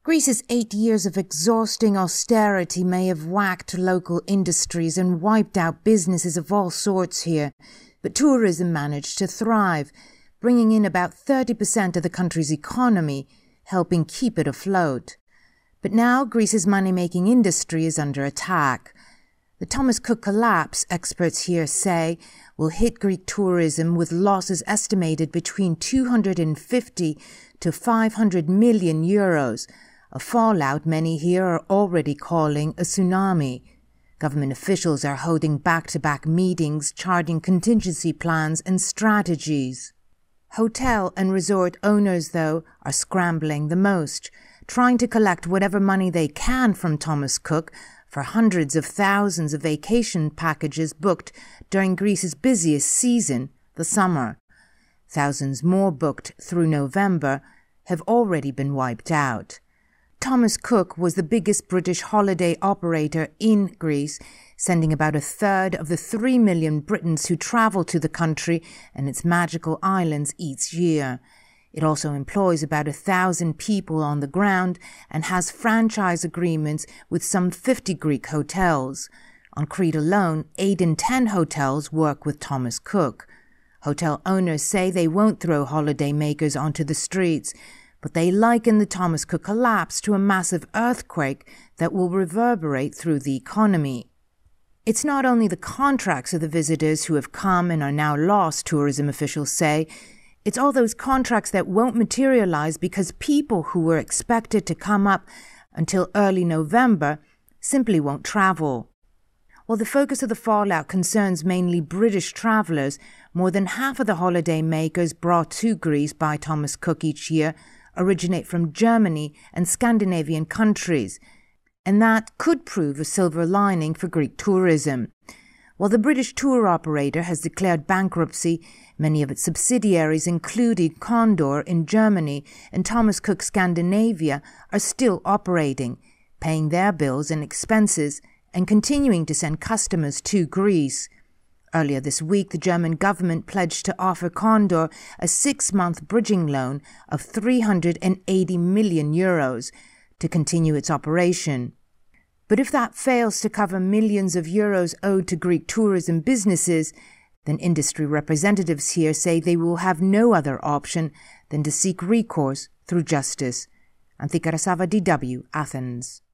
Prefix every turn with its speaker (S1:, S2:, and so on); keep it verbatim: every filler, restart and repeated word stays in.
S1: Greece's eight years of exhausting austerity may have whacked local industries and wiped out businesses of all sorts here, but tourism managed to thrive, bringing in about thirty percent of the country's economy, helping keep it afloat. But now Greece's money-making industry is under attack. The Thomas Cook collapse, experts here say, will hit Greek tourism with losses estimated between two hundred fifty to five hundred million euros, a fallout many here are already calling a tsunami. Government officials are holding back-to-back meetings, charting contingency plans and strategies. Hotel and resort owners, though, are scrambling the most, trying to collect whatever money they can from Thomas Cook for hundreds of thousands of vacation packages booked during Greece's busiest season, the summer. Thousands more booked through November have already been wiped out. Thomas Cook was the biggest British holiday operator in Greece, sending about a third of the three million Britons who travel to the country and its magical islands each year. It also employs about a thousand people on the ground and has franchise agreements with some fifty Greek hotels. On Crete alone, eight in ten hotels work with Thomas Cook. Hotel owners say they won't throw holiday makers onto the streets, but they liken the Thomas Cook collapse to a massive earthquake that will reverberate through the economy. It's not only the contracts of the visitors who have come and are now lost, tourism officials say. It's all those contracts that won't materialize because people who were expected to come up until early November simply won't travel. While the focus of the fallout concerns mainly British travellers, more than half of the holiday makers brought to Greece by Thomas Cook each year originate from Germany and Scandinavian countries, and that could prove a silver lining for Greek tourism. While the British tour operator has declared bankruptcy, many of its subsidiaries, including Condor in Germany and Thomas Cook Scandinavia, are still operating, paying their bills and expenses, and continuing to send customers to Greece. Earlier this week, the German government pledged to offer Condor a six-month bridging loan of three hundred eighty million euros to continue its operation. But if that fails to cover millions of euros owed to Greek tourism businesses, then industry representatives here say they will have no other option than to seek recourse through justice. Anthi Karasava, D W, Athens.